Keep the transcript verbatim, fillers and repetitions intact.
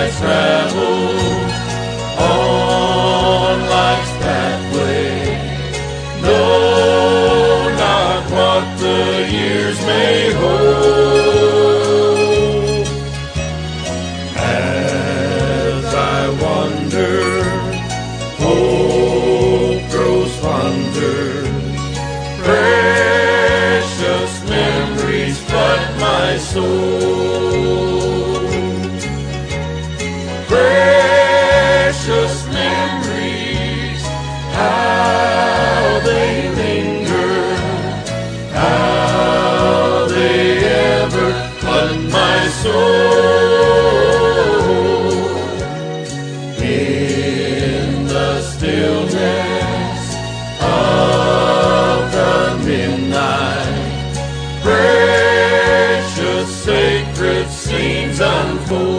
travel on life's pathway, know not what the years may hold. As I wander, hope grows fonder, precious memories flood my soul. Precious memories, how they linger, how they ever flood my soul. In the stillness of the midnight, precious sacred scenes unfold.